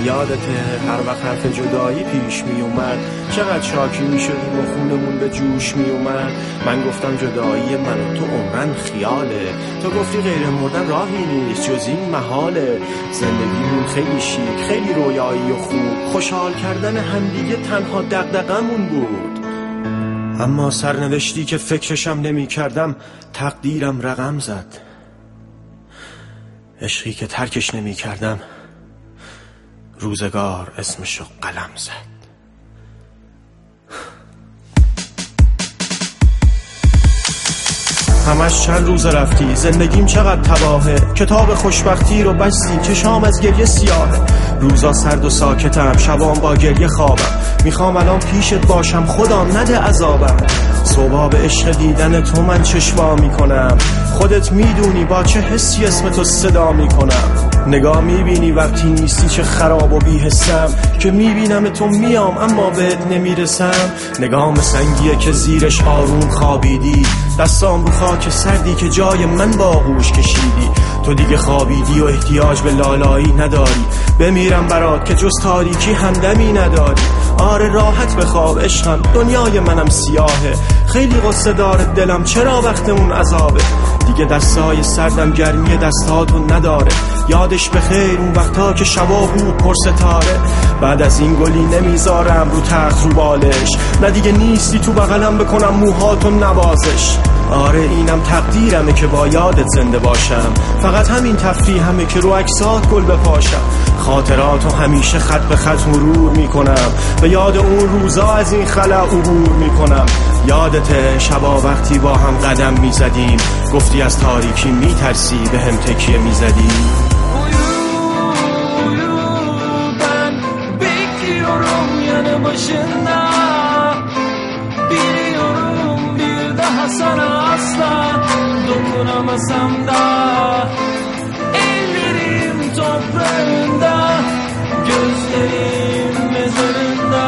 یادته هر وقت حرف جدایی پیش می اومد چقدر شاکی می شدیم و خونمون به جوش می اومد. من گفتم جدایی من و تو عمرن خیاله، تو گفتی غیر مردن راهی نیست جز این محاله. زندگیمون خیلی شیک، خیلی رویایی و خوب، خوشحال کردن همدیگه تنها دغدغمون بود. اما سرنوشتی که فکرشم نمی کردم تقدیرم رقم زد، عشقی که ترکش نمی کردم روزگار اسمشو قلم زد. همش چند روز رفتی، زندگیم چقدر تباهه، کتاب خوشبختی رو بستی که شام از گریه سیاهه. روزا سرد و ساکتم، شبام با گریه خوابم، میخوام الان پیشت باشم خدا نده عذابم. صبح به عشق دیدن تو من چشوا میکنم، خودت میدونی با چه حسی اسم تو صدا میکنم. نگاه میبینی وقتی نیستی چه خراب و بی‌حسم، که میبینم تو میام اما بهت نمیرسم. نگام سنگیه که زیرش آروم خوابیدی، دستام رو خاک سردی که جای من با آغوش کشیدی. تو دیگه خوابیدی و احتیاج به لالایی نداری، بمیرم برات که جز تاریکی همدمی نداری. آره راحت بخواب عشقم، دنیای منم سیاهه، خیلی قصه داره دلم چرا وقتمون عذابه. دیگه دستای سردم گرمی دستاتو نداره، یادش بخیر اون وقتا که شبا بود پر ستاره. بعد از این گلی نمیذارم رو تخت رو بالش، نه دیگه نیستی تو بغلم بکنم موهاتو نوازش. آره اینم تقدیرمه که با یادت زنده باشم، فقط همین تفریحمه که رو عکسات گل بپاشم. خاطراتو همیشه خط به خط مرور میکنم، به یاد اون روزا از این خلأ عبور میکنم. یادته شبا وقتی با هم قدم میزدیم، گفتی از تاریکی میترسی به هم تکیه misedin. Ben bekliyorum yanı başında, biliyorum bir daha sana asla dokunamasam da. Ellerim toprağında, gözlerim mezarında.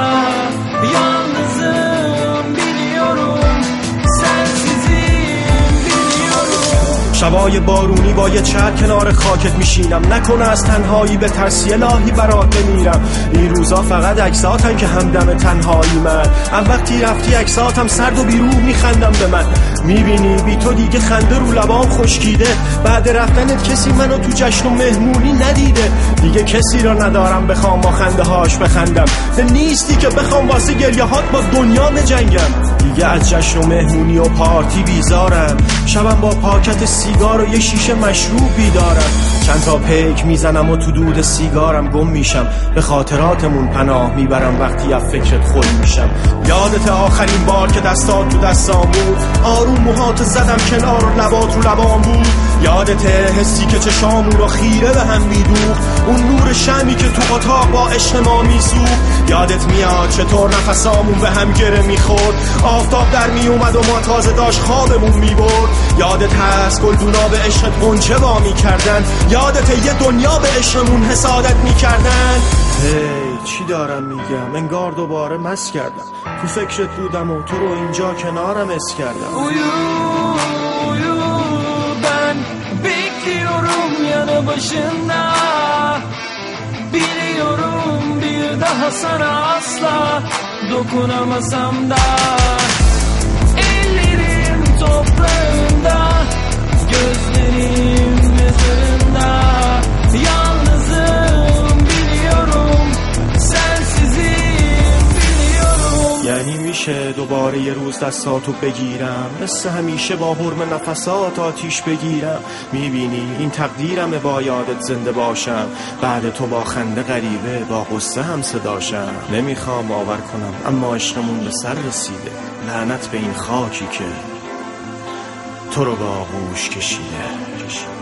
Yalnızım biliyorum, sensizim biliyorum. شبای بارونی با یه چر کنار خاکت میشینم، نکنه از تنهایی به ترسی الهی برات بمیرم. این روزا فقط عکساتن که همدم تنهایی من، وقتی رفتی عکساتم سرد و بیروح میخندم به من. میبینی بی تو دیگه خنده رو لبام خشکیده، بعد رفتنت کسی منو تو جشن و مهمونی ندیده. دیگه کسی را ندارم بخوام با خنده هاش بخندم، نیستی که بخوام واسه گریه هات با دنیا بجنگم. دیگه از جشن و مهمونی و پارتی بیزارم، شبم با پاکت سیگار و یه شیشه مشروب بیدارم. چند تا پیک میزنم و تو دود سیگارم گم میشم، به خاطراتمون پناه میبرم وقتی از فکرت خود میشم. یادت آخرین بار که دستات تو دستام بود، آروم موهات زدم کنار و لبات رو لبام بود. یادت حسی که چشامون رو خیره به هم میدوخت، اون نور شمی که تو اتاق با عشق ما میسوخت. یادت میاد چطور نفسامون به هم گره میخورد، آفتاب در میومد و ما تازه داشت خوابمون میبرد. یادت هست گلدونا به عشقت غنچه وا میکردن، یادت یه دنیا به عشقمون حسادت میکردن. چی دارم میگم، انگار دوباره مست کردم، تو فکرت بودم و تو رو اینجا کنارم اس کردم. Uyu ben bekliyorum yanı başında, biliyorum bir daha sana asla dokunamasam da. Ellerim toprağında, gözlerim mezarında. Yalnızım biliyorum, sensizim biliyorum. یعنی میشه دوباره یه روز دستاتو بگیرم، مثل همیشه با حرم نفسات آتیش بگیرم. میبینی این تقدیرمه با یادت زنده باشم، بعد تو با خنده غریبه با غصه هم صداشم. نمیخوام باور کنم اما عشقمون به سر رسیده، لعنت به این خاکی که تو رو با آغوش کشیده.